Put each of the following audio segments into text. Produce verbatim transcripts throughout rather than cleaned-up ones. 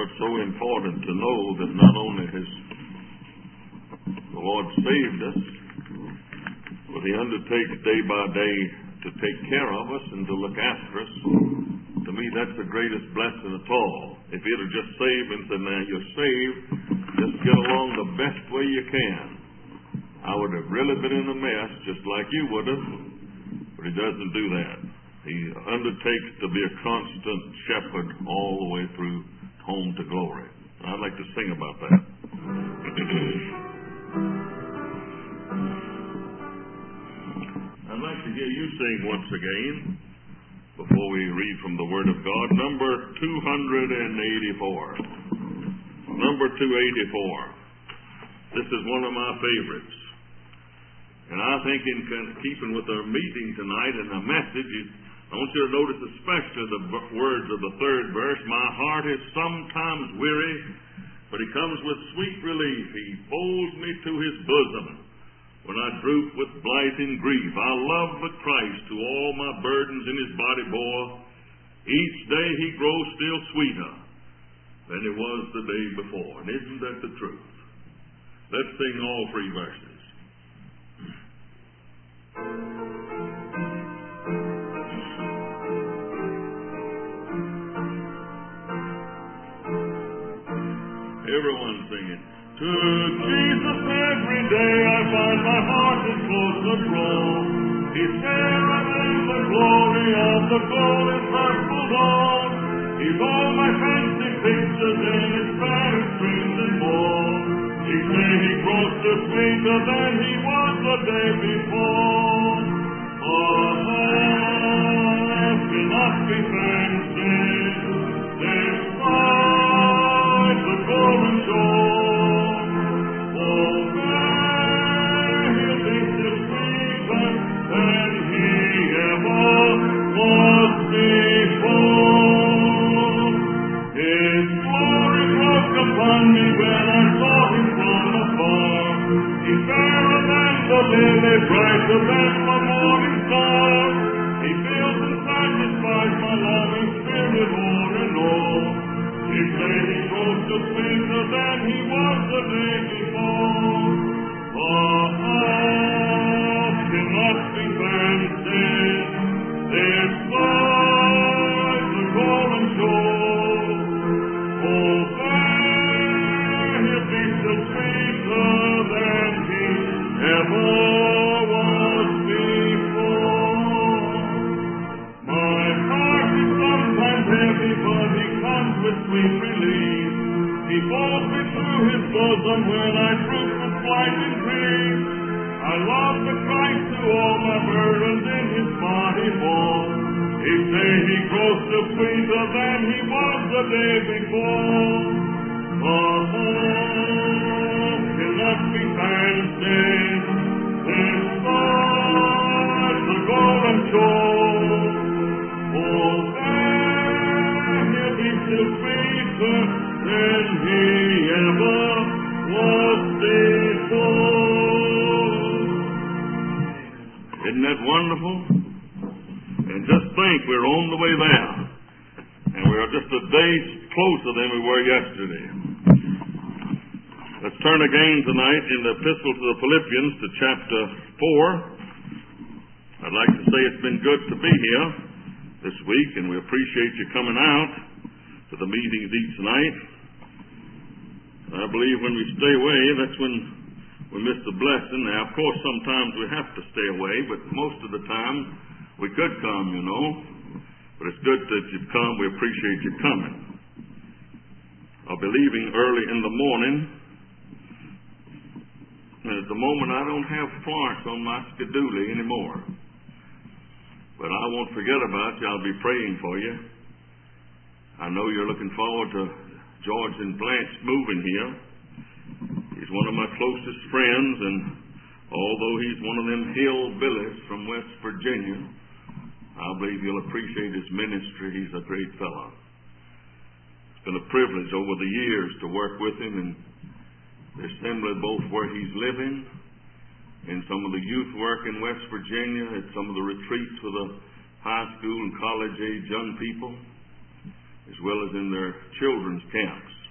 what's so important to know that not only has the Lord saved us, but He undertakes day by day to take care of us and to look after us. To me, that's the greatest blessing of all. If He'd have just saved and said, now you're saved, just get along the best way you can, I would have really been in a mess just like you would have. But He doesn't do that. He undertakes to be a constant shepherd all the way through home to glory. I'd like to sing about that. I'd like to hear you sing once again before we read from the Word of God. Number two eighty-four. Number two eighty-four. This is one of my favorites. And I think in keeping with our meeting tonight and our message, I want you to notice especially the words of the third verse. My heart is sometimes weary, but He comes with sweet relief. He folds me to His bosom when I droop with blight and grief. I love the Christ who all my burdens in His body bore. Each day He grows still sweeter than He was the day before. And isn't that the truth? Let's sing all three verses. Everyone singing. To Jesus every day I find my heart is close to draw. He's fairer than the glory of the golden purple dawn. He's all my fancy pictures in His fairest dreams and more. Each day He grows to sweeter than He was the day before. Oh, cannot be fancied. Despite the golden shore, oh, there He'll be still sweeter than He ever was before. His glory broke upon me when I saw Him from afar. He's fairer than the lily, brighter than the morning star. He fills and satisfies my longing spirit o'er and o'er. Each day He grows to sweeter than He was the day before. Oh, cannot be fancied. Despite the golden shore, oh, there He'll be still sweeter than He ever was before. My heart is sometimes heavy, but He comes with sweet relief. He folds me through His bosom when I droop with blight and grief. I love the Christ who all my burdens in His body bore. Each day He grows still sweeter than He was the day before. Oh, cannot be fancied. Despite the golden shore, oh, there He'll be still sweeter than He ever was before. Isn't that wonderful? And just think, we're on the way there. And we are just a day closer than we were yesterday. Let's turn again tonight in the Epistle to the Philippians to chapter four. I'd like to say it's been good to be here this week, and we appreciate you coming out to the meetings each night. I believe when we stay away, that's when we miss the blessing. Now, of course, sometimes we have to stay away, but most of the time we could come, you know. But it's good that you've come. We appreciate you coming. I'll be leaving early in the morning. And at the moment, I don't have Florence on my schedule anymore. But I won't forget about you. I'll be praying for you. I know you're looking forward to George and Blanche moving here. He's one of my closest friends, and although he's one of them hillbillies from West Virginia, I believe you'll appreciate his ministry. He's a great fellow. It's been a privilege over the years to work with him in the assembly, both where he's living, in some of the youth work in West Virginia, at some of the retreats for the high school and college age young people, as well as in their children's camps.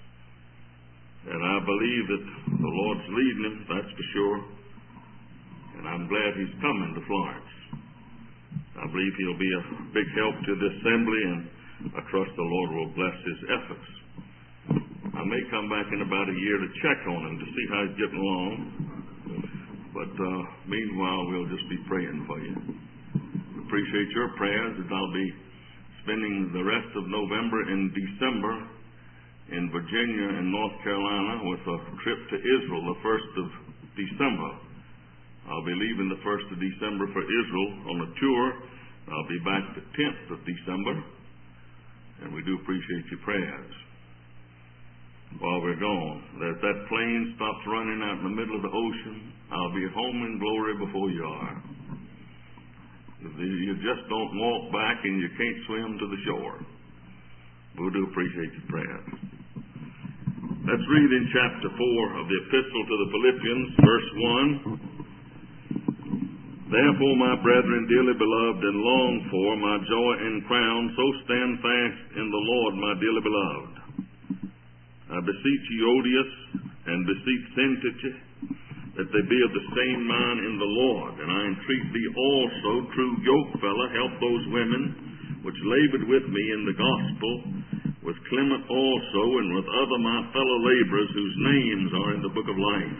And I believe that the Lord's leading him, that's for sure. And I'm glad he's coming to Florence. I believe he'll be a big help to the assembly, and I trust the Lord will bless his efforts. I may come back in about a year to check on him to see how he's getting along. But uh, meanwhile, we'll just be praying for you. We appreciate your prayers, as I'll be spending the rest of November and December in Virginia and North Carolina with a trip to Israel the first of December. I'll be leaving the first of December for Israel on a tour. I'll be back the tenth of December. And we do appreciate your prayers. While we're gone, that that plane stops running out in the middle of the ocean, I'll be home in glory before you are. If you just don't walk back and you can't swim to the shore. We do appreciate your prayers. Let's read in chapter four of the Epistle to the Philippians, verse one. Therefore, my brethren, dearly beloved and longed for, my joy and crown, so stand fast in the Lord, my dearly beloved. I beseech Euodias and beseech Syntyche that they be of the same mind in the Lord. And I entreat thee also, true yokefellow, help those women which labored with me in the gospel, with Clement also, and with other my fellow laborers whose names are in the book of life.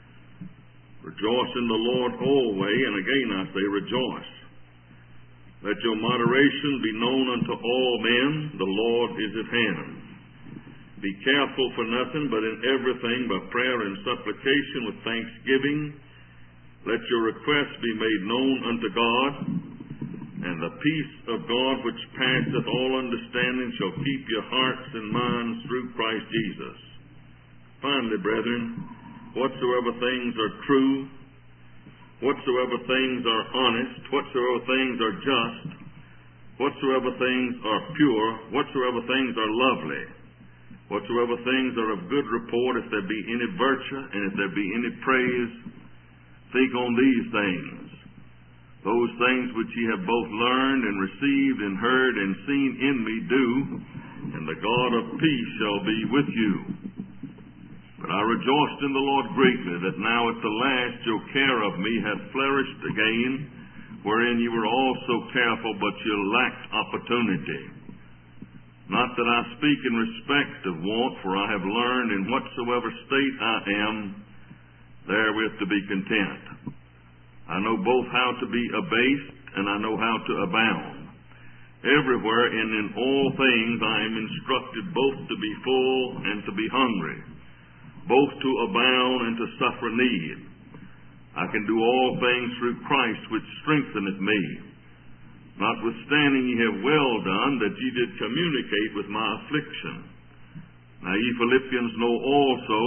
Rejoice in the Lord always, and again I say rejoice. Let your moderation be known unto all men, the Lord is at hand. Be careful for nothing, but in everything by prayer and supplication with thanksgiving, let your requests be made known unto God, and the peace of God which passeth all understanding shall keep your hearts and minds through Christ Jesus. Finally, brethren, whatsoever things are true, whatsoever things are honest, whatsoever things are just, whatsoever things are pure, whatsoever things are lovely, whatsoever things are of good report, if there be any virtue, and if there be any praise, think on these things. Those things which ye have both learned and received and heard and seen in me do, and the God of peace shall be with you. But I rejoiced in the Lord greatly that now at the last your care of me hath flourished again, wherein ye were also careful, but ye lacked opportunity. Not that I speak in respect of want, for I have learned in whatsoever state I am, therewith to be content. I know both how to be abased, and I know how to abound. Everywhere and in all things I am instructed both to be full and to be hungry, both to abound and to suffer need. I can do all things through Christ which strengtheneth me. Notwithstanding ye have well done that ye did communicate with my affliction. Now ye Philippians know also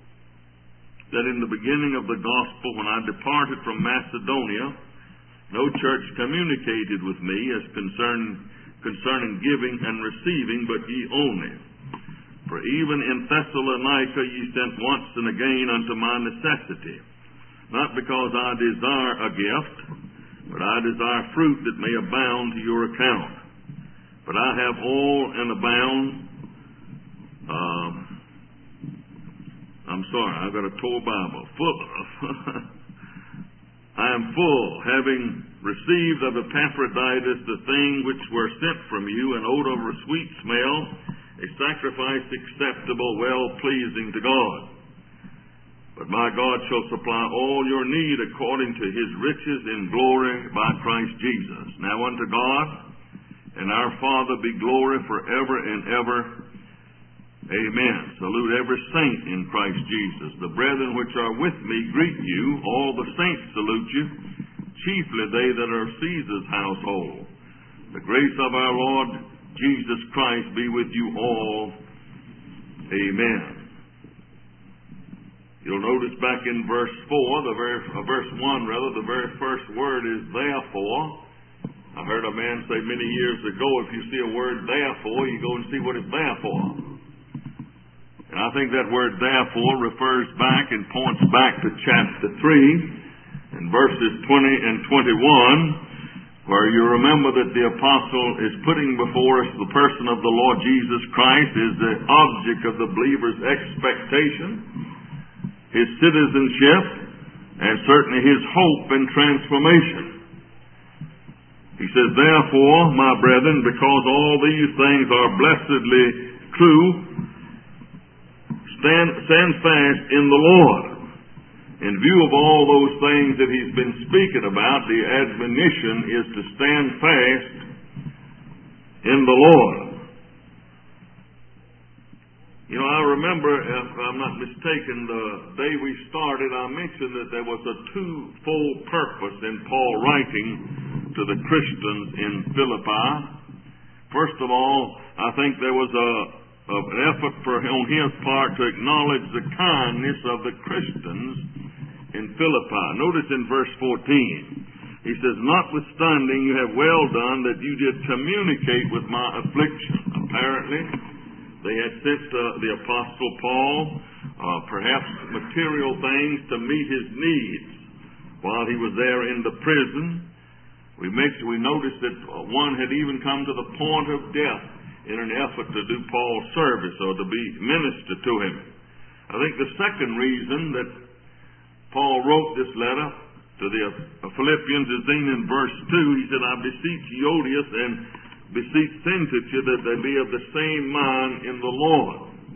that in the beginning of the gospel, when I departed from Macedonia, no church communicated with me as concern, concerning giving and receiving, but ye only. For even in Thessalonica ye sent once and again unto my necessity, not because I desire a gift, but I desire fruit that may abound to your account. But I have all and abound. Um, I'm sorry, I've got a tore Bible. Full of. I am full, having received of Epaphroditus the thing which were sent from you, an odor of a sweet smell, a sacrifice acceptable, well-pleasing to God. But my God shall supply all your need according to his riches in glory by Christ Jesus. Now unto God and our Father be glory forever and ever. Amen. Salute every saint in Christ Jesus. The brethren which are with me greet you. All the saints salute you, chiefly they that are of Caesar's household. The grace of our Lord Jesus Christ be with you all. Amen. You'll notice back in verse four, the very uh, verse one rather, the very first word is therefore. I heard a man say many years ago, if you see a word therefore, you go and see what it's there for. And I think that word therefore refers back and points back to chapter three, in verses twenty and twenty-one, where you remember that the apostle is putting before us the person of the Lord Jesus Christ as the object of the believer's expectation, his citizenship, and certainly his hope and transformation. He says, therefore, my brethren, because all these things are blessedly true, stand, stand fast in the Lord. In view of all those things that he's been speaking about, the admonition is to stand fast in the Lord. You know, I remember, if I'm not mistaken, the day we started, I mentioned that there was a twofold purpose in Paul writing to the Christians in Philippi. First of all, I think there was a, a, an effort for, on his part to acknowledge the kindness of the Christians in Philippi. Notice in verse fourteen, he says, notwithstanding you have well done that you did communicate with my affliction. Apparently, they had sent uh, the Apostle Paul uh, perhaps material things to meet his needs while he was there in the prison. We mentioned, we noticed that one had even come to the point of death in an effort to do Paul's service or to be ministered to him. I think the second reason that Paul wrote this letter to the Philippians is seen in verse two. He said, I beseech Euodias and beseech Syntyche that they be of the same mind in the Lord.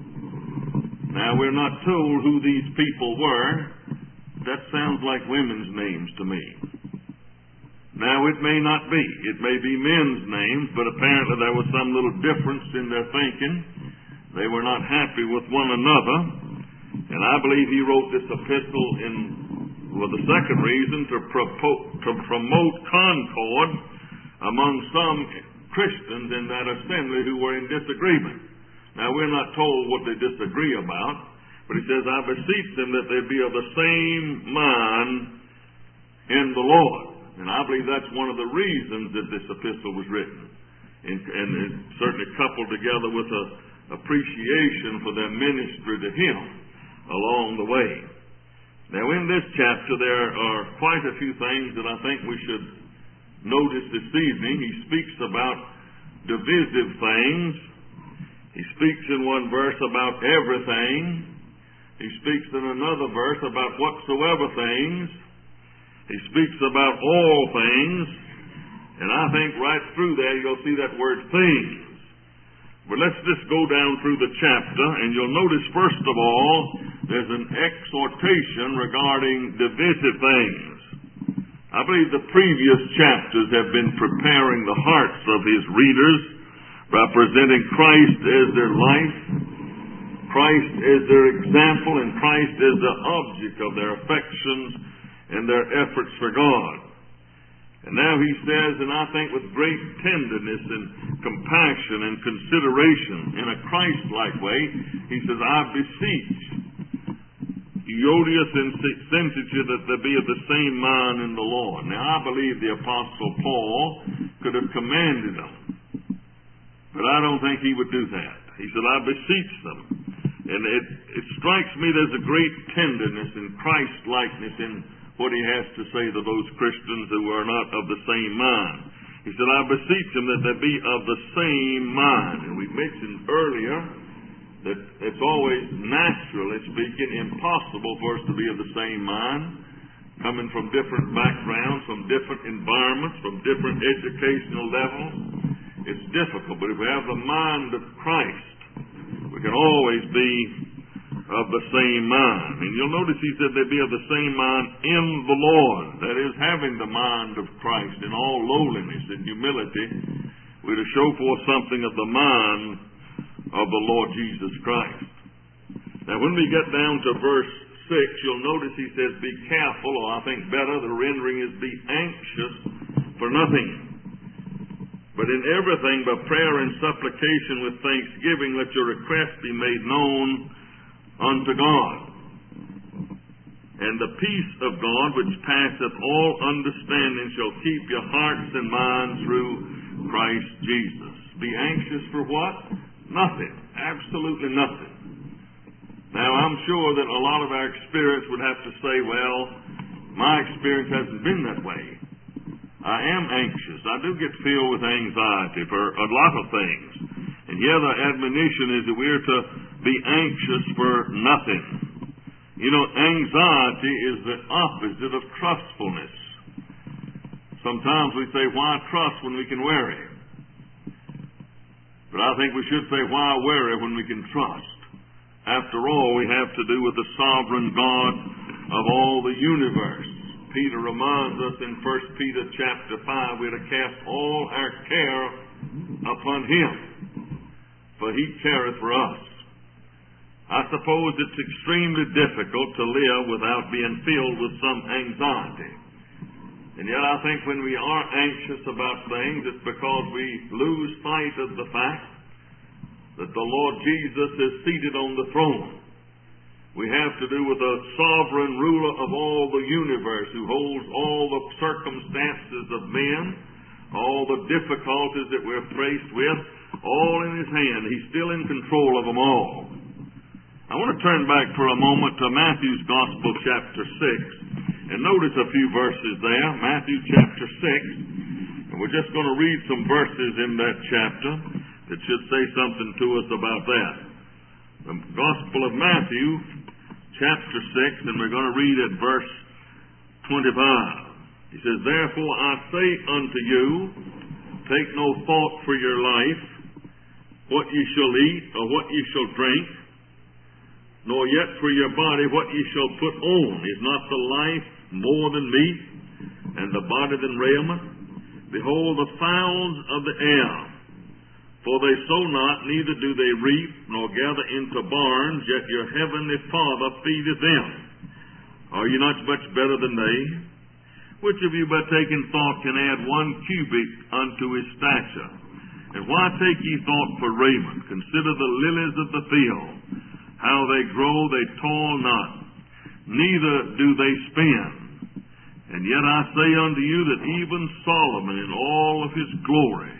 Now, we're not told who these people were. That sounds like women's names to me. Now, it may not be. It may be men's names, but apparently there was some little difference in their thinking. They were not happy with one another. And I believe he wrote this epistle in, for the second reason, to, propo- to promote concord among some Christians in that assembly who were in disagreement. Now, we're not told what they disagree about, but he says, I beseech them that they be of the same mind in the Lord. And I believe that's one of the reasons that this epistle was written. And, and it certainly coupled together with a appreciation for their ministry to him along the way. Now, in this chapter, there are quite a few things that I think we should notice this evening. He speaks about divisive things. He speaks in one verse about everything. He speaks in another verse about whatsoever things. He speaks about all things. And I think right through there you'll see that word things. But let's just go down through the chapter, and you'll notice, first of all, there's an exhortation regarding divisive things. I believe the previous chapters have been preparing the hearts of his readers by presenting Christ as their life, Christ as their example, and Christ as the object of their affections and their efforts for God. And now he says, and I think with great tenderness and compassion and consideration in a Christ-like way, he says, I beseech Euodias and Syntyche that they be of the same mind in the Lord. Now, I believe the Apostle Paul could have commanded them, but I don't think he would do that. He said, I beseech them. And it, it strikes me there's a great tenderness and Christ-likeness in what he has to say to those Christians who are not of the same mind. He said, I beseech them that they be of the same mind. And we mentioned earlier that it's always, naturally speaking, impossible for us to be of the same mind, coming from different backgrounds, from different environments, from different educational levels. It's difficult, but if we have the mind of Christ, we can always be of the same mind. And you'll notice he said they be of the same mind in the Lord. That is, having the mind of Christ in all lowliness and humility, we're to show forth something of the mind of the Lord Jesus Christ. Now, when we get down to verse six, you'll notice he says, be careful, or I think better, the rendering is be anxious for nothing, but in everything by prayer and supplication with thanksgiving let your requests be made known unto God. And the peace of God, which passeth all understanding, shall keep your hearts and minds through Christ Jesus. Be anxious for what? Nothing. Absolutely nothing. Now, I'm sure that a lot of our experience would have to say, well, my experience hasn't been that way. I am anxious. I do get filled with anxiety for a lot of things. And here the admonition is that we are to be anxious for nothing. You know, anxiety is the opposite of trustfulness. Sometimes we say, why trust when we can worry? But I think we should say, why worry when we can trust? After all, we have to do with the sovereign God of all the universe. Peter reminds us in First Peter chapter five, we are to cast all our care upon Him, for He careth for us. I suppose it's extremely difficult to live without being filled with some anxiety. And yet I think when we are anxious about things, it's because we lose sight of the fact that the Lord Jesus is seated on the throne. We have to do with a sovereign ruler of all the universe who holds all the circumstances of men, all the difficulties that we're faced with, all in His hand. He's still in control of them all. I want to turn back for a moment to Matthew's Gospel, chapter six, and notice a few verses there. Matthew chapter six, and we're just going to read some verses in that chapter that should say something to us about that. The Gospel of Matthew, chapter six, and we're going to read at verse twenty-five. He says, therefore I say unto you, take no thought for your life, what ye shall eat, or what ye shall drink, nor yet for your body what ye shall put on. Is not the life more than meat, and the body than raiment? Behold the fowls of the air, for they sow not, neither do they reap, nor gather into barns, yet your heavenly Father feedeth them. Are ye not much better than they? Which of you by taking thought can add one cubit unto his stature? And why take ye thought for raiment? Consider the lilies of the field, how they grow, they toil not, neither do they spin. And yet I say unto you that even Solomon in all of his glory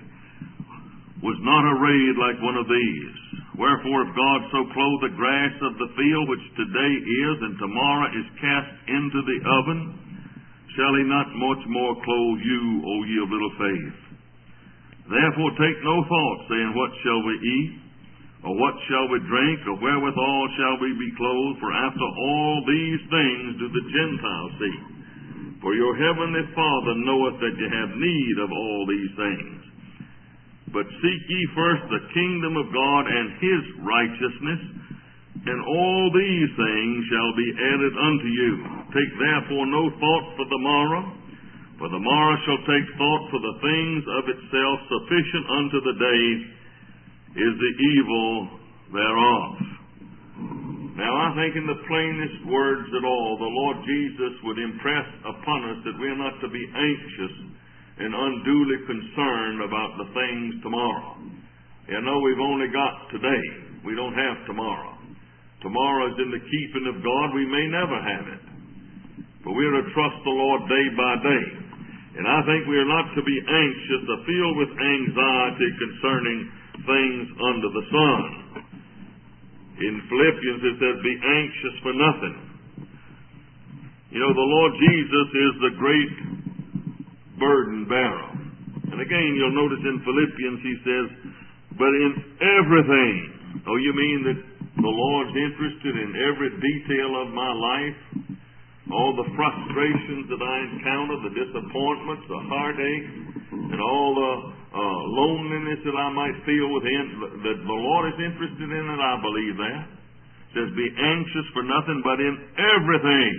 was not arrayed like one of these. Wherefore, if God so clothe the grass of the field, which today is and tomorrow is cast into the oven, shall He not much more clothe you, O ye of little faith? Therefore take no thought, saying, what shall we eat? Or what shall we drink? Or wherewithal shall we be clothed? For after all these things do the Gentiles seek. For your heavenly Father knoweth that ye have need of all these things. But seek ye first the kingdom of God and His righteousness, and all these things shall be added unto you. Take therefore no thought for the morrow, for the morrow shall take thought for the things of itself. Sufficient unto the day is the evil thereof. Now I think in the plainest words at all, the Lord Jesus would impress upon us that we are not to be anxious and unduly concerned about the things tomorrow. You know, we've only got today. We don't have tomorrow. Tomorrow is in the keeping of God. We may never have it. But we are to trust the Lord day by day. And I think we are not to be anxious or filled with anxiety concerning things under the sun. In Philippians it says, be anxious for nothing. You know, the Lord Jesus is the great burden bearer. And again, you'll notice in Philippians he says, but in everything. Oh, you mean that the Lord's interested in every detail of my life? All the frustrations that I encounter, the disappointments, the heartache, and all the uh, loneliness that I might feel within, that the Lord is interested in it, I believe that. It says, be anxious for nothing, but in everything.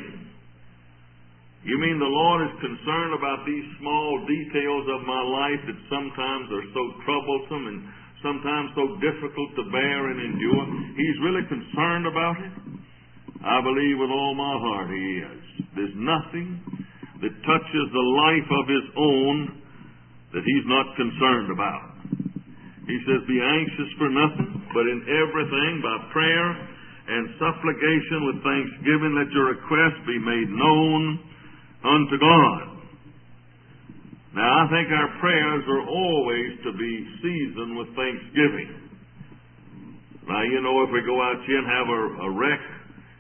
You mean the Lord is concerned about these small details of my life that sometimes are so troublesome and sometimes so difficult to bear and endure? He's really concerned about it? I believe with all my heart He is. There's nothing that touches the life of His own that He's not concerned about. He says, be anxious for nothing, but in everything by prayer and supplication with thanksgiving let your requests be made known unto God. Now I think our prayers are always to be seasoned with thanksgiving. Now, you know, if we go out here and have a, a wreck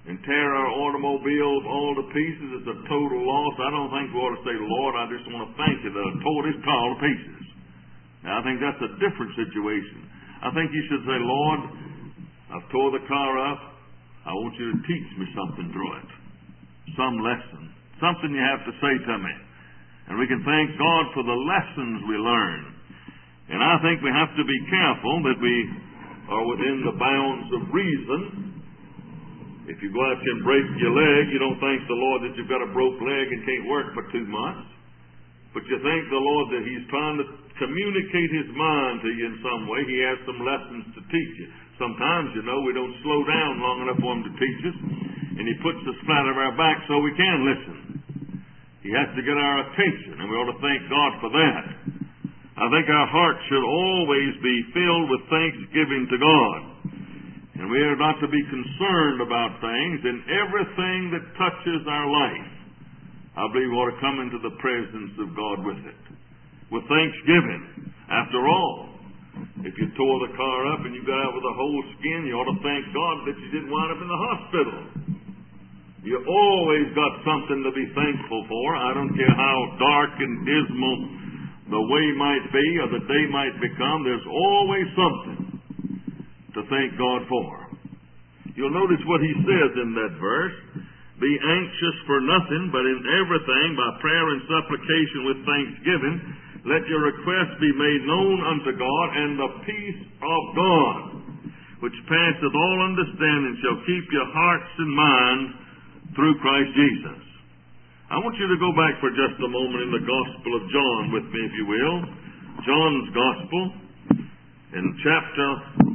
and tear our automobiles all to pieces, it's a total loss. I don't think we ought to say, Lord, I just want to thank you that I tore this car to pieces. Now, I think that's a different situation. I think you should say, Lord, I've tore the car up. I want you to teach me something through it. Some lesson. Something you have to say to me. And we can thank God for the lessons we learn. And I think we have to be careful that we are within the bounds of reason. If you go out and break your leg, you don't thank the Lord that you've got a broke leg and can't work for two months. But you thank the Lord that He's trying to communicate His mind to you in some way. He has some lessons to teach you. Sometimes, you know, we don't slow down long enough for Him to teach us. And He puts us flat on our back so we can listen. He has to get our attention, and we ought to thank God for that. I think our hearts should always be filled with thanksgiving to God. And we are not to be concerned about things, and everything that touches our life, I believe we ought to come into the presence of God with it. With thanksgiving. After all, if you tore the car up and you got out with a whole skin, you ought to thank God that you didn't wind up in the hospital. You always got something to be thankful for. I don't care how dark and dismal the way might be or the day might become, there's always something to thank God for. You'll notice what he says in that verse. Be anxious for nothing, but in everything, by prayer and supplication with thanksgiving, let your requests be made known unto God, and the peace of God, which passeth all understanding, shall keep your hearts and minds through Christ Jesus. I want you to go back for just a moment in the Gospel of John with me, if you will. John's Gospel, in chapter,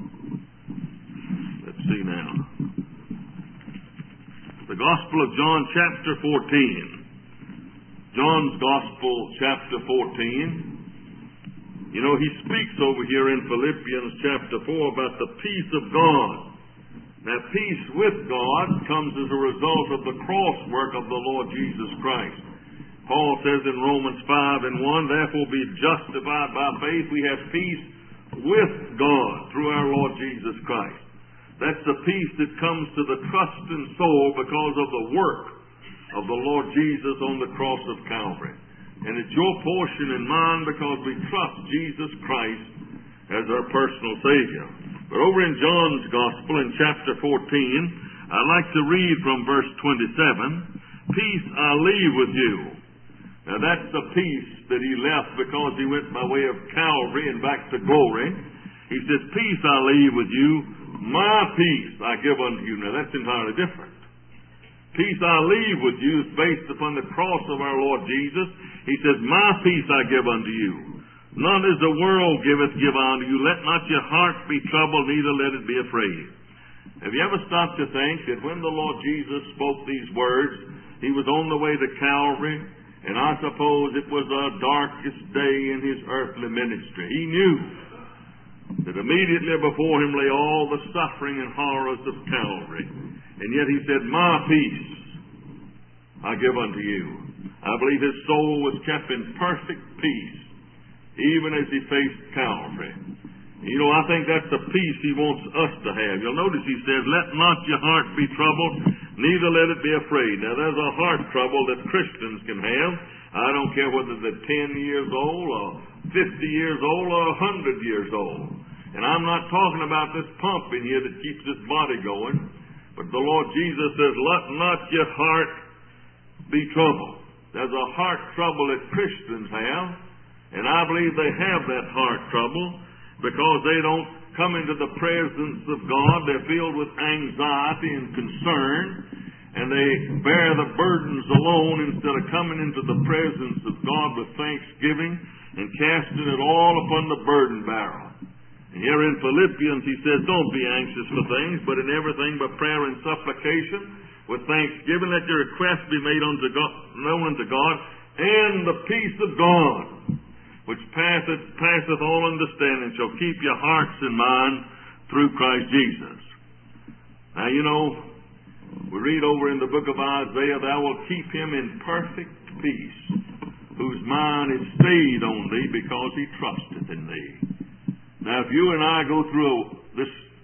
let's see now. The Gospel of John, chapter fourteen. John's Gospel, chapter fourteen. You know, he speaks over here in Philippians chapter four about the peace of God. Now, peace with God comes as a result of the cross work of the Lord Jesus Christ. Paul says in Romans five and one, therefore be justified by faith, we have peace with God through our Lord Jesus Christ. That's the peace that comes to the trusting soul because of the work of the Lord Jesus on the cross of Calvary. And it's your portion and mine because we trust Jesus Christ as our personal Savior. But over in John's Gospel in chapter fourteen, I'd like to read from verse twenty-seven, peace I leave with you. Now that's the peace that he left because he went by way of Calvary and back to glory. He says, peace I leave with you, my peace I give unto you. Now that's entirely different. Peace I leave with you is based upon the cross of our Lord Jesus. He says, my peace I give unto you. None as the world giveth give unto you. Let not your heart be troubled, neither let it be afraid. Have you ever stopped to think that when the Lord Jesus spoke these words, he was on the way to Calvary, and I suppose it was the darkest day in his earthly ministry. He knew that immediately before him lay all the suffering and horrors of Calvary. And yet he said, my peace I give unto you. I believe his soul was kept in perfect peace, even as he faced Calvary. You know, I think that's the peace he wants us to have. You'll notice he says, let not your heart be troubled, neither let it be afraid. Now, there's a heart trouble that Christians can have. I don't care whether they're ten years old or fifty years old or one hundred years old. And I'm not talking about this pump in here that keeps this body going. But the Lord Jesus says, let not your heart be troubled. There's a heart trouble that Christians have. And I believe they have that heart trouble because they don't come into the presence of God. They're filled with anxiety and concern, and they bear the burdens alone instead of coming into the presence of God with thanksgiving and casting it all upon the burden barrel. And here in Philippians he says, don't be anxious for things, but in everything by prayer and supplication with thanksgiving let your requests be made unto God, known unto God, and the peace of God, which passeth, passeth all understanding, shall keep your hearts and minds through Christ Jesus. Now, you know, we read over in the book of Isaiah, thou wilt keep him in perfect peace, whose mind is stayed on thee, because he trusteth in thee. Now, if you and I go through this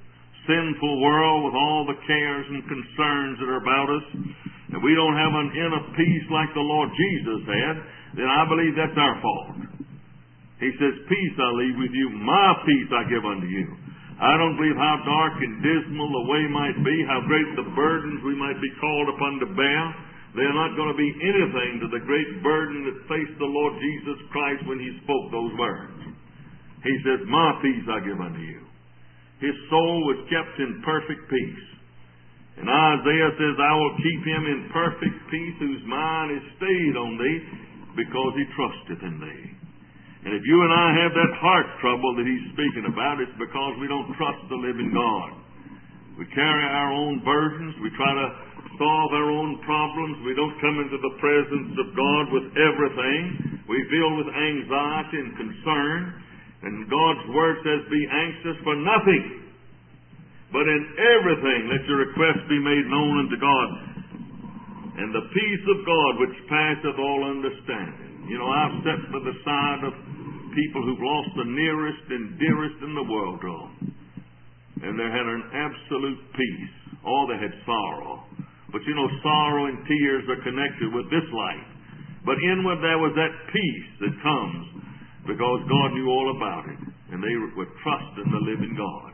sinful world with all the cares and concerns that are about us, and we don't have an inner peace like the Lord Jesus had, then I believe that's our fault. He says, peace I leave with you, my peace I give unto you. I don't believe how dark and dismal the way might be, how great the burdens we might be called upon to bear. They're not going to be anything to the great burden that faced the Lord Jesus Christ when He spoke those words. He says, my peace I give unto you. His soul was kept in perfect peace. And Isaiah says, I will keep him in perfect peace whose mind is stayed on thee, because he trusteth in thee. And if you and I have that heart trouble that he's speaking about, it's because we don't trust the living God. We carry our own burdens. We try to solve our own problems. We don't come into the presence of God with everything. We feel with anxiety and concern. And God's Word says, be anxious for nothing, but in everything let your requests be made known unto God. And the peace of God which passeth all understanding. You know, I've sat by the side of people who've lost the nearest and dearest in the world to them. And they had an absolute peace. Or they had sorrow. But you know, sorrow and tears are connected with this life. But inward there was that peace that comes because God knew all about it. And they were trusting the living God.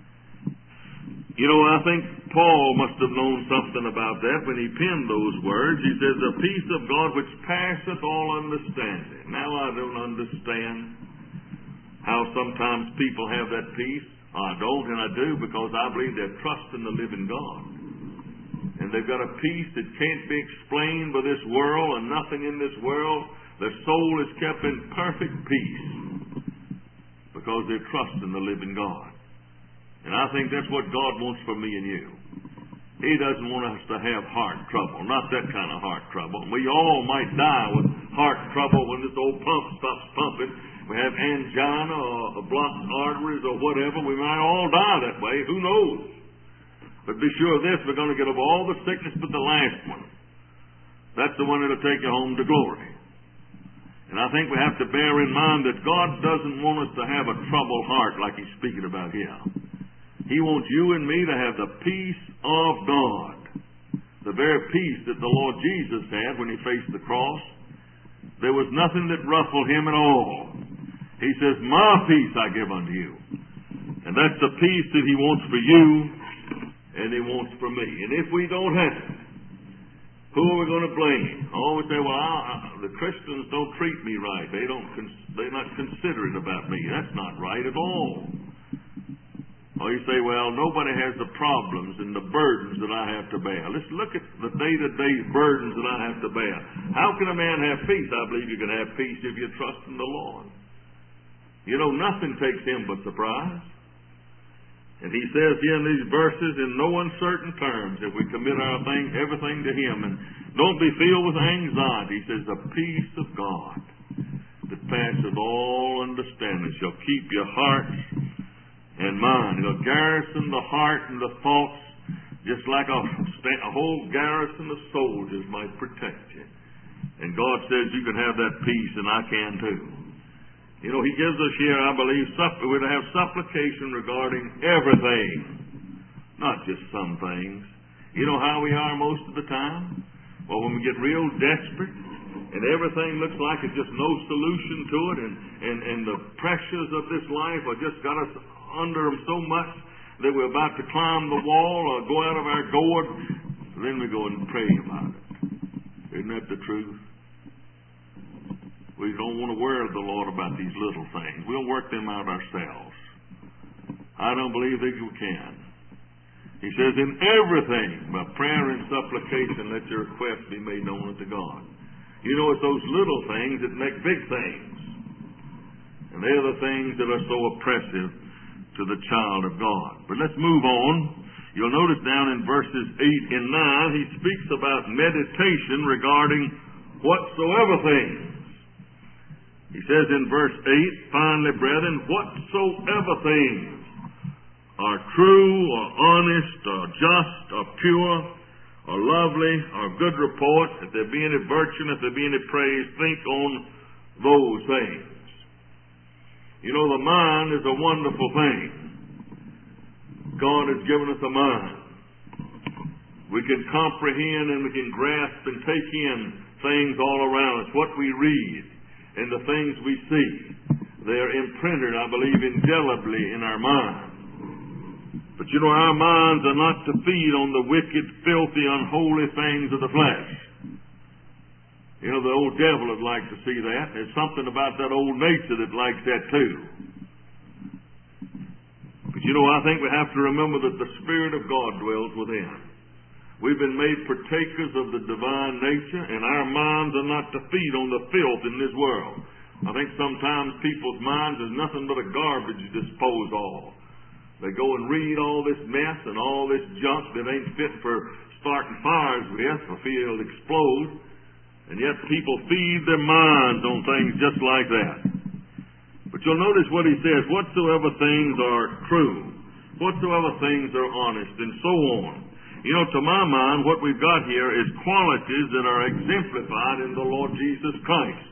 You know, I think Paul must have known something about that when he penned those words. He says, the peace of God which passeth all understanding. Now I don't understand how sometimes people have that peace. I don't, and I do, because I believe they're trusting the living God. And they've got a peace that can't be explained by this world and nothing in this world. Their soul is kept in perfect peace because they're trusting the living God. And I think that's what God wants for me and you. He doesn't want us to have heart trouble, not that kind of heart trouble. We all might die with heart trouble when this old pump stops pumping. We have angina or blocked arteries or whatever. We might all die that way. Who knows? But be sure of this, we're going to get over all the sickness but the last one. That's the one that'll take you home to glory. And I think we have to bear in mind that God doesn't want us to have a troubled heart like He's speaking about here. He wants you and me to have the peace of God. The very peace that the Lord Jesus had when He faced the cross. There was nothing that ruffled Him at all. He says, my peace I give unto you. And that's the peace that He wants for you and He wants for me. And if we don't have it, who are we going to blame? I always say, well, I, I, the Christians don't treat me right. They don't, they're not considerate about me. That's not right at all. Or you say, well, nobody has the problems and the burdens that I have to bear. Let's look at the day-to-day burdens that I have to bear. How can a man have peace? I believe you can have peace if you trust in the Lord. You know, nothing takes Him but surprise. And He says here in these verses, in no uncertain terms, if we commit our thing, everything to Him, and don't be filled with anxiety. He says, the peace of God that passeth all understanding shall keep your hearts and mind. It'll garrison the heart and the thoughts just like a, a whole garrison of soldiers might protect you. And God says you can have that peace, and I can too. You know, He gives us here, I believe, we're to have supplication regarding everything, not just some things. You know how we are most of the time? Well, when we get real desperate and everything looks like it's just no solution to it, and, and, and the pressures of this life are just got us under them so much that we're about to climb the wall or go out of our gourd, then we go and pray about it. Isn't that the truth? We don't want to worry the Lord about these little things. We'll work them out ourselves. I don't believe that you can. He says, in everything, by prayer and supplication, let your requests be made known unto God. You know, it's those little things that make big things. And they're the things that are so oppressive to the child of God. But let's move on. You'll notice down in verses eight and nine, he speaks about meditation regarding whatsoever things. He says in verse eight, finally, brethren, whatsoever things are true or honest or just or pure or lovely or good report, if there be any virtue, if there be any praise, think on those things. You know, the mind is a wonderful thing. God has given us a mind. We can comprehend and we can grasp and take in things all around us, what we read and the things we see. They're imprinted, I believe, indelibly in our mind. But you know, our minds are not to feed on the wicked, filthy, unholy things of the flesh. You know, the old devil would like to see that. There's something about that old nature that likes that too. But you know, I think we have to remember that the Spirit of God dwells within. We've been made partakers of the divine nature, and our minds are not to feed on the filth in this world. I think sometimes people's minds is nothing but a garbage disposal. They go and read all this mess and all this junk that ain't fit for starting fires with, for fear it'll explode. And yet people feed their minds on things just like that. But you'll notice what he says, whatsoever things are true, whatsoever things are honest, and so on. You know, to my mind, what we've got here is qualities that are exemplified in the Lord Jesus Christ.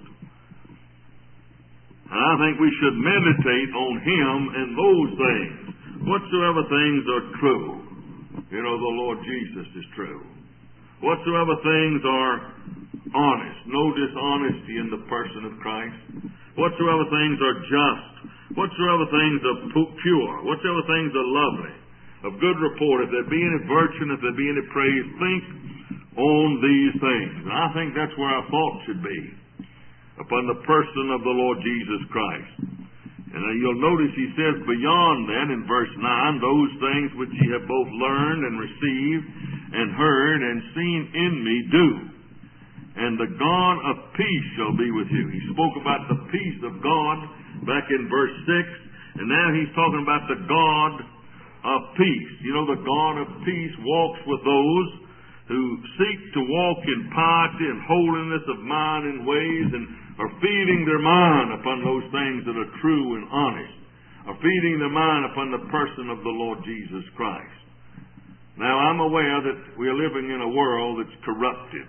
And I think we should meditate on Him and those things. Whatsoever things are true, you know, the Lord Jesus is true. Whatsoever things are honest, no dishonesty in the person of Christ. Whatsoever things are just, whatsoever things are pure, whatsoever things are lovely, of good report, if there be any virtue, if there be any praise, think on these things. And I think that's where our thought should be, upon the person of the Lord Jesus Christ. And you'll notice he says beyond that in verse nine, those things which ye have both learned and received and heard and seen in me do. And the God of peace shall be with you. He spoke about the peace of God back in verse six, and now he's talking about the God of peace. You know, the God of peace walks with those who seek to walk in piety and holiness of mind and ways, and are feeding their mind upon those things that are true and honest, are feeding their mind upon the person of the Lord Jesus Christ. Now, I'm aware that we are living in a world that's corrupted,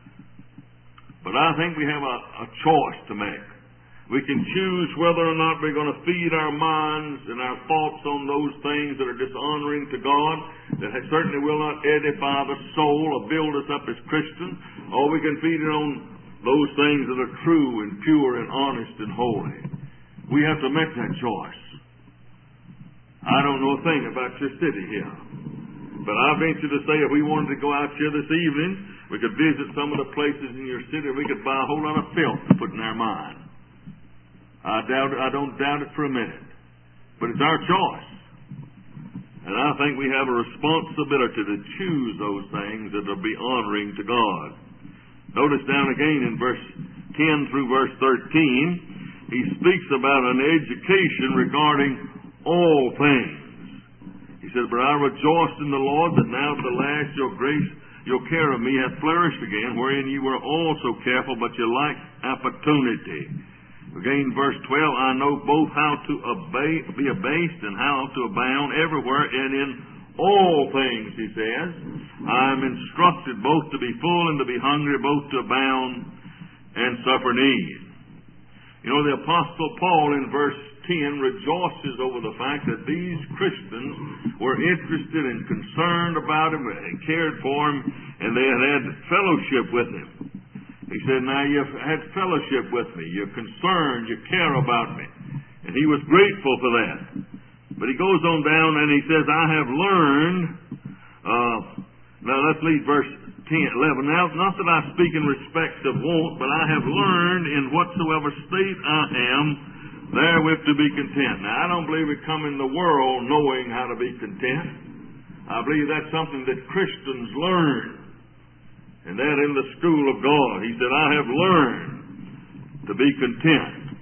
but I think we have a, a choice to make. We can choose whether or not we're going to feed our minds and our thoughts on those things that are dishonoring to God, that certainly will not edify the soul or build us up as Christians, or we can feed it on those things that are true and pure and honest and holy. We have to make that choice. I don't know a thing about your city here, but I venture to say if we wanted to go out here this evening, we could visit some of the places in your city, and we could buy a whole lot of filth to put in our mind. I doubt it, I don't doubt it for a minute. But it's our choice. And I think we have a responsibility to choose those things that will be honoring to God. Notice down again in verse ten through verse thirteen, he speaks about an education regarding all things. He says, but I rejoiced in the Lord that now at the last your grace, your care of me hath flourished again, wherein you were also careful, but you lacked opportunity. Again, verse twelve, I know both how to obey, be abased and how to abound everywhere and in all things, he says. I am instructed both to be full and to be hungry, both to abound and suffer need. You know, the Apostle Paul in verse ten rejoices over the fact that these Christians were interested and concerned about him and cared for him, and they had had fellowship with him. He said, now you've had fellowship with me, you're concerned, you care about me. And he was grateful for that. But he goes on down and he says, I have learned, uh, now let's read verse ten, eleven. Now, not that I speak in respect of want, but I have learned in whatsoever state I am, therewith to be content. Now, I don't believe we come in the world knowing how to be content. I believe that's something that Christians learn. And that in the school of God. He said, I have learned to be content.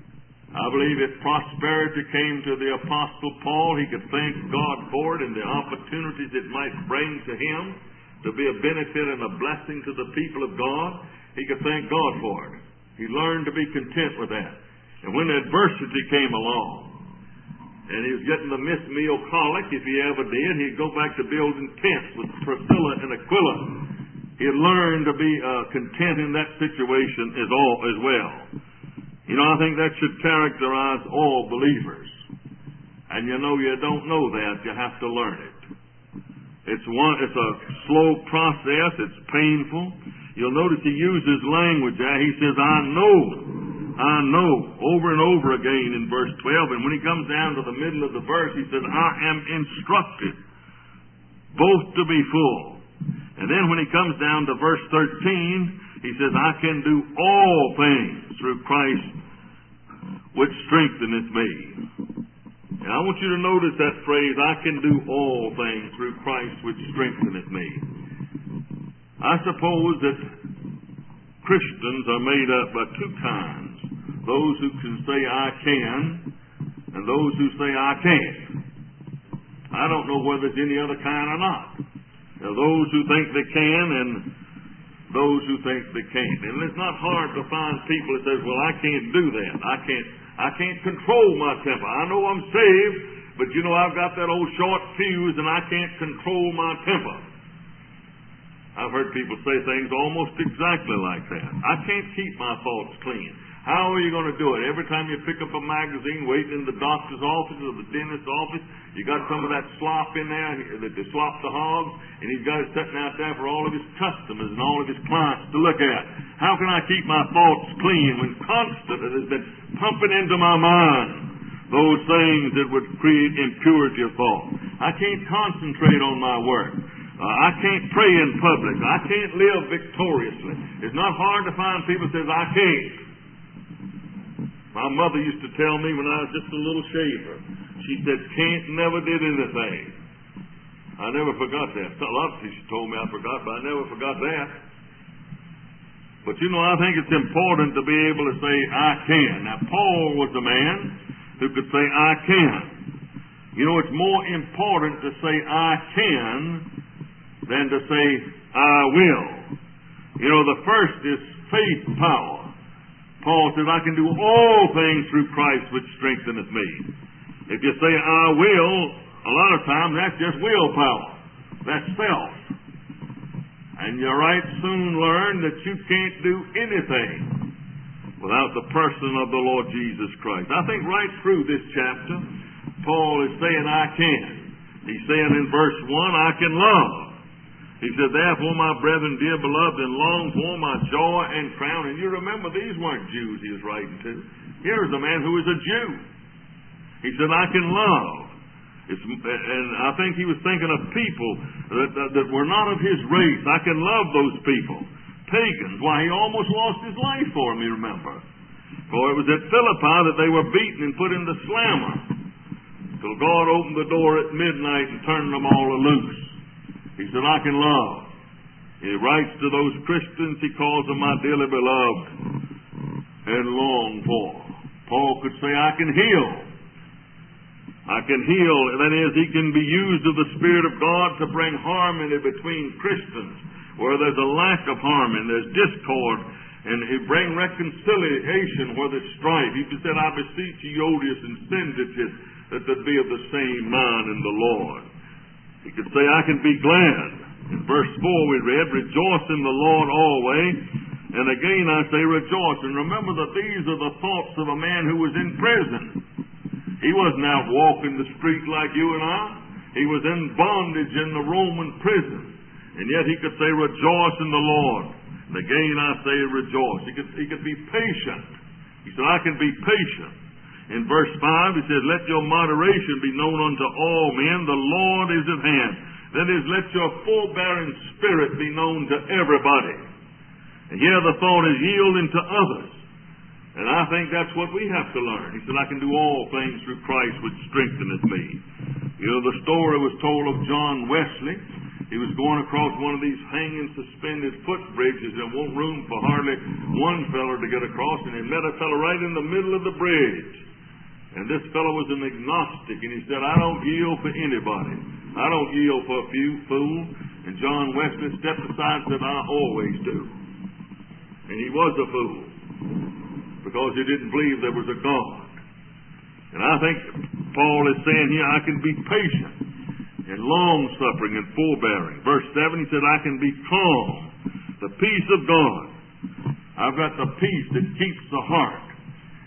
I believe if prosperity came to the Apostle Paul, he could thank God for it and the opportunities it might bring to him to be a benefit and a blessing to the people of God. He could thank God for it. He learned to be content with that. And when adversity came along, and he was getting the Miss Meal colic, if he ever did, he'd go back to building tents with Priscilla and Aquila. He had learned to be uh, content in that situation as, all, as well. You know, I think that should characterize all believers. And you know you don't know that. You have to learn it. It's one. It's a slow process. It's painful. You'll notice he uses language there. He says, I know, I know, over and over again in verse twelve. And when he comes down to the middle of the verse, he says, I am instructed both to be full. And then when he comes down to verse thirteen, he says, I can do all things through Christ which strengtheneth me. And I want you to notice that phrase, I can do all things through Christ which strengtheneth me. I suppose that Christians are made up by two kinds. Those who can say I can, and those who say I can't. I don't know whether it's any other kind or not. There are those who think they can, and those who think they can't. And it's not hard to find people that says, well, I can't do that. I can't I can't control my temper. I know I'm saved, but you know I've got that old short fuse and I can't control my temper. I've heard people say things almost exactly like that. I can't keep my thoughts clean. How are you going to do it? Every time you pick up a magazine, waiting in the doctor's office or the dentist's office, you got some of that slop in there, that they slop the hogs, and he's got it sitting out there for all of his customers and all of his clients to look at. How can I keep my thoughts clean when constantly there's been pumping into my mind those things that would create impurity of thought? I can't concentrate on my work. Uh, I can't pray in public. I can't live victoriously. It's not hard to find people that says, I can't. My mother used to tell me when I was just a little shaver, she said, can't never did anything. I never forgot that. A lot of things she told me I forgot, but I never forgot that. But you know, I think it's important to be able to say, I can. Now, Paul was a man who could say, I can. You know, it's more important to say, I can, than to say, I will. You know, the first is faith power. Paul says, I can do all things through Christ which strengtheneth me. If you say, I will, a lot of times that's just willpower. That's self. And you right soon learn that you can't do anything without the person of the Lord Jesus Christ. I think right through this chapter, Paul is saying, I can. He's saying in verse one, I can love. He said, therefore, my brethren, dear beloved, and long for my joy and crown. And you remember, these weren't Jews he was writing to. Here's a man who is a Jew. He said, I can love. It's, and I think he was thinking of people that, that, that were not of his race. I can love those people. Pagans. Why, he almost lost his life for them, you remember. For it was at Philippi that they were beaten and put into slammer. Till God opened the door at midnight and turned them all loose. He said, I can love. He writes to those Christians, he calls them my dearly beloved and longed for. Paul could say, I can heal. I can heal. That is, he can be used of the Spirit of God to bring harmony between Christians. Where there's a lack of harmony, there's discord, and he bring reconciliation where there's strife. He said, I beseech you, Odious and Syntychus, that there be of the same mind in the Lord. He could say, I can be glad. In verse four we read, rejoice in the Lord always. And again I say rejoice. And remember that these are the thoughts of a man who was in prison. He wasn't out walking the street like you and I. He was in bondage in the Roman prison. And yet he could say, rejoice in the Lord. And again I say rejoice. He could, he could be patient. He said, I can be patient. In verse five, he says, let your moderation be known unto all men. The Lord is at hand. That is, let your forbearing spirit be known to everybody. And here the thought is yielding to others. And I think that's what we have to learn. He said, I can do all things through Christ which strengtheneth me. You know, the story was told of John Wesley. He was going across one of these hanging suspended foot bridges. There wasn't room for hardly one fellow to get across. And he met a fellow right in the middle of the bridge. And this fellow was an agnostic, and he said, I don't yield for anybody. I don't yield for a few fools. And John Wesley stepped aside and said, I always do. And he was a fool, because he didn't believe there was a God. And I think Paul is saying here, I can be patient and long-suffering and forbearing. Verse seven, he said, I can be calm. The peace of God. I've got the peace that keeps the heart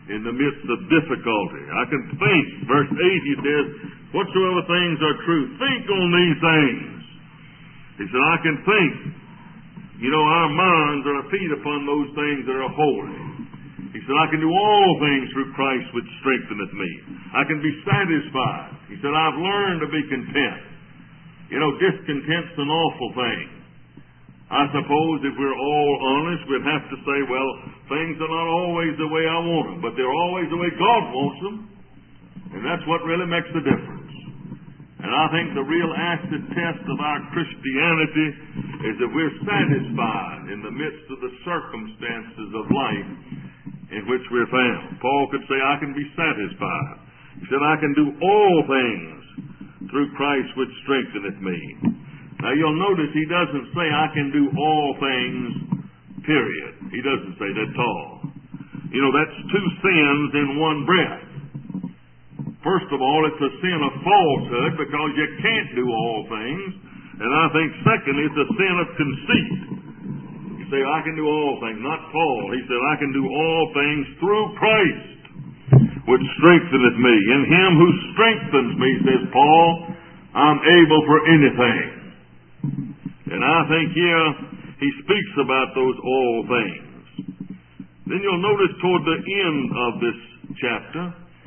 in the midst of difficulty. I can think. Verse eight, he says, whatsoever things are true, think on these things. He said, I can think. You know, our minds are feet upon those things that are holy. He said, I can do all things through Christ which strengtheneth me. I can be satisfied. He said, I've learned to be content. You know, discontent's an awful thing. I suppose if we're all honest, we'd have to say, well, things are not always the way I want them, but they're always the way God wants them. And that's what really makes the difference. And I think the real acid test of our Christianity is that we're satisfied in the midst of the circumstances of life in which we're found. Paul could say, I can be satisfied. He said, I can do all things through Christ which strengtheneth me. Now you'll notice he doesn't say, I can do all things, period. He doesn't say that at all. You know, that's two sins in one breath. First of all, it's a sin of falsehood because you can't do all things. And I think secondly, it's a sin of conceit. You say, I can do all things. Not Paul. He said, I can do all things through Christ, which strengtheneth me. In him who strengthens me, says Paul, I'm able for anything. And I think here he speaks about those all things. Then you'll notice toward the end of this chapter,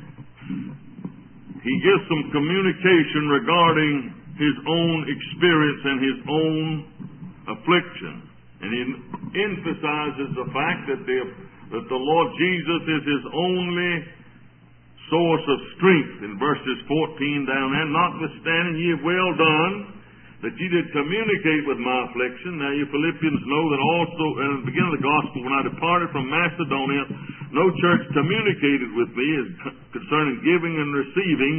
he gives some communication regarding his own experience and his own affliction. And he emphasizes the fact that the, that the Lord Jesus is his only source of strength in verses fourteen down there. Notwithstanding, ye have well done that ye did communicate with my affliction. Now you Philippians know that also in the beginning of the gospel, when I departed from Macedonia, no church communicated with me as concerning giving and receiving,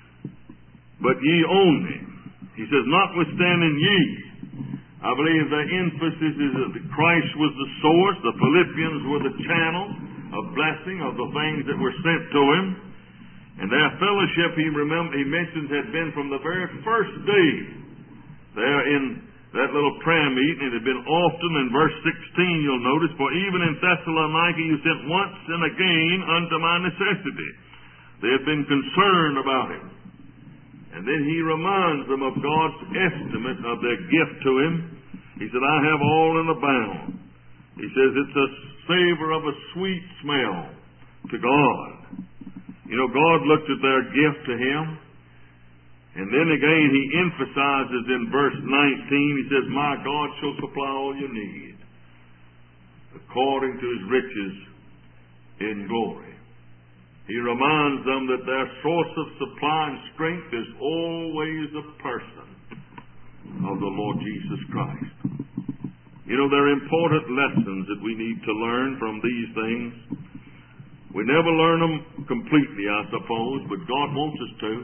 but ye only. He says, notwithstanding ye. I believe the emphasis is that Christ was the source, the Philippians were the channel of blessing of the things that were sent to him. And their fellowship, he remember, he mentions, had been from the very first day there in that little prayer meeting. It had been often. In verse sixteen, you'll notice, for even in Thessalonica you sent once and again unto my necessity. They had been concerned about him. And then he reminds them of God's estimate of their gift to him. He said, I have all in abound. He says it's a savor of a sweet smell to God. You know, God looked at their gift to him. And then again he emphasizes in verse nineteen, he says, my God shall supply all you need according to his riches in glory. He reminds them that their source of supply and strength is always the person of the Lord Jesus Christ. You know, there are important lessons that we need to learn from these things. We never learn them completely, I suppose, but God wants us to.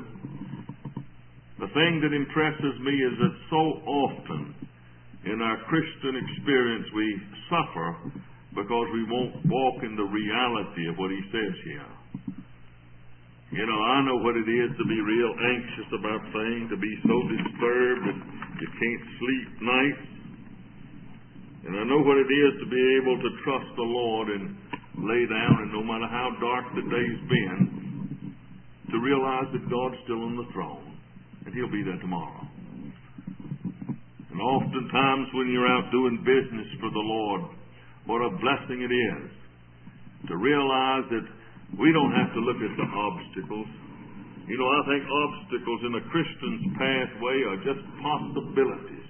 The thing that impresses me is that so often in our Christian experience we suffer because we won't walk in the reality of what he says here. You know, I know what it is to be real anxious about things, to be so disturbed that you can't sleep nights. And I know what it is to be able to trust the Lord and lay down, and no matter how dark the day's been, to realize that God's still on the throne, and he'll be there tomorrow. And oftentimes when you're out doing business for the Lord, what a blessing it is to realize that we don't have to look at the obstacles. You know, I think obstacles in a Christian's pathway are just possibilities.